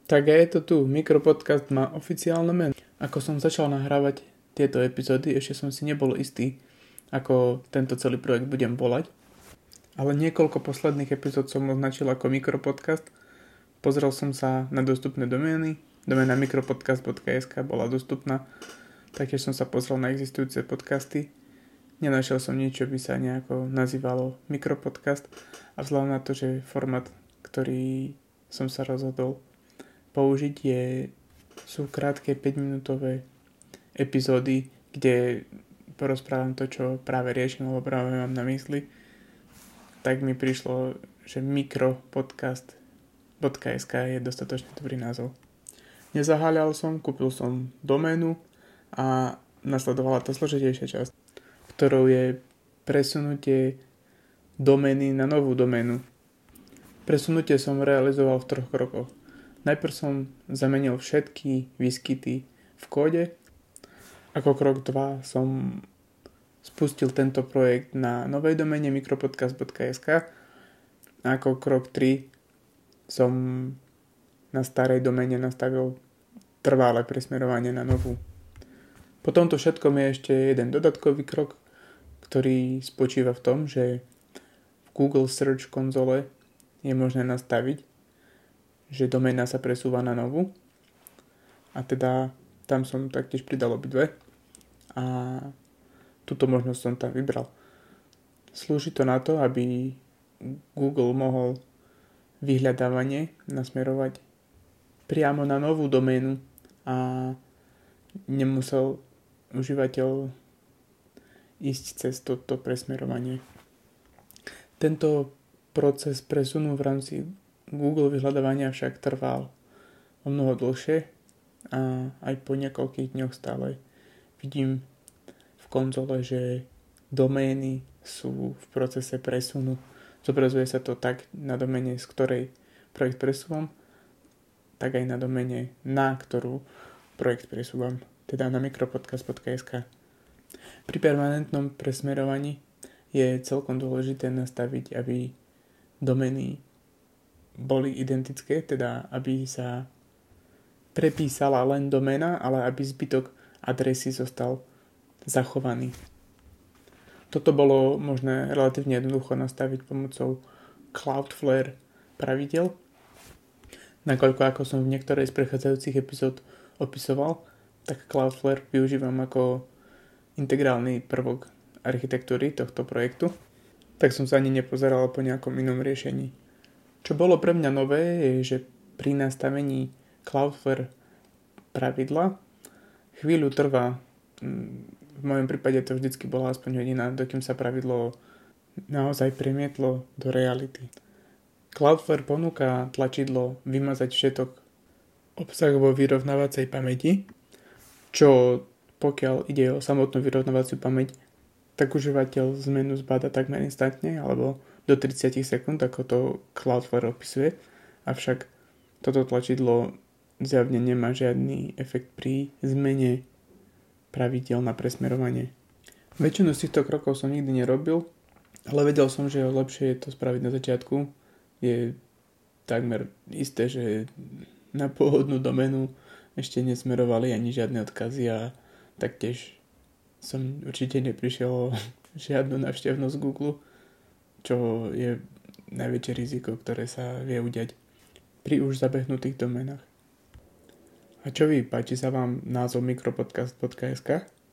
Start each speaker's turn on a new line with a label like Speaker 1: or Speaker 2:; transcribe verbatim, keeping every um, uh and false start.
Speaker 1: Tak a je to tu, Mikropodcast má oficiálne meno. Ako som začal nahrávať tieto epizódy, ešte som si nebol istý, ako tento celý projekt budem volať. Ale niekoľko posledných epizód som označil ako Mikropodcast. Pozrel som sa na dostupné domény. Doména mikropodcast bodka es ká bola dostupná. Taktiež som sa pozrel na existujúce podcasty. Nenašiel som nič, čo by sa nejako nazývalo Mikropodcast. A vzhľadom na to, že formát, ktorý som sa rozhodol použiť, je, sú krátke päťminútové epizódy, kde porozprávam to, čo práve riešim, alebo práve mám na mysli. Tak mi prišlo, že mikropodcast bodka es ká je dostatočne dobrý názov. Nezaháľal som, kúpil som doménu a nasledovala tá zložitejšia časť, ktorou je presunutie domény na novú doménu. Presunutie som realizoval v troch krokoch. Najprv som zamenil všetky výskyty v kóde. Ako krok dva som spustil tento projekt na novej doméne mikropodcast bodka es ká. A ako krok tri som na starej doméne nastavil trvalé presmerovanie na novú. Po tomto všetkom je ešte jeden dodatkový krok, ktorý spočíva v tom, že v Google Search konzole je možné nastaviť, že doména sa presúva na novú. A teda tam som taktiež pridal obidve. A túto možnosť som tam vybral. Slúži to na to, aby Google mohol vyhľadávanie nasmerovať priamo na novú doménu a nemusel užívateľ ísť cez toto presmerovanie. Tento proces presunu v rámci Google vyhľadávania však trval o mnoho dlhšie a aj po niekoľkých dňoch stále vidím v konzole, že domény sú v procese presunu. Zobrazuje sa to tak na doméne, z ktorej projekt presúvam, tak aj na doméne, na ktorú projekt presúvam, teda na mikropodcast bodka es ká. Pri permanentnom presmerovaní je celkom dôležité nastaviť, aby domény boli identické, teda aby sa prepísala len doména, ale aby zbytok adresy zostal zachovaný. Toto bolo možné relatívne jednoducho nastaviť pomocou Cloudflare pravidel, nakoľko ako som v niektorej z prechádzajúcich epizód opisoval, tak Cloudflare využívam ako integrálny prvok architektúry tohto projektu, tak som sa ani nepozeral po nejakom inom riešení. Čo bolo pre mňa nové je, že pri nastavení Cloudflare pravidla chvíľu trvá. V mojom prípade to vždycky bola aspoň hodina, dokým sa pravidlo naozaj premietlo do reality. Cloudflare ponúka tlačidlo vymazať všetok obsah vo vyrovnávacej pamäti, čo pokiaľ ide o samotnú vyrovnávaciu pamäť, tak užívateľ zmenu zbada takmer instantne alebo do tridsať sekúnd, ako to Cloudflare opisuje. Avšak toto tlačidlo zjavne nemá žiadny efekt pri zmene pravidiel na presmerovanie. Väčšinu z týchto krokov som nikdy nerobil, ale vedel som, že lepšie je to spraviť na začiatku. Je takmer isté, že na pôvodnú doménu ešte nesmerovali ani žiadne odkazy a taktiež som určite neprišiel o žiadnu návštevnosť Google, čo je najväčšie riziko, ktoré sa vie udiať pri už zabehnutých doménach. A čo vy, páči sa vám názov mikropodcast bodka es ká?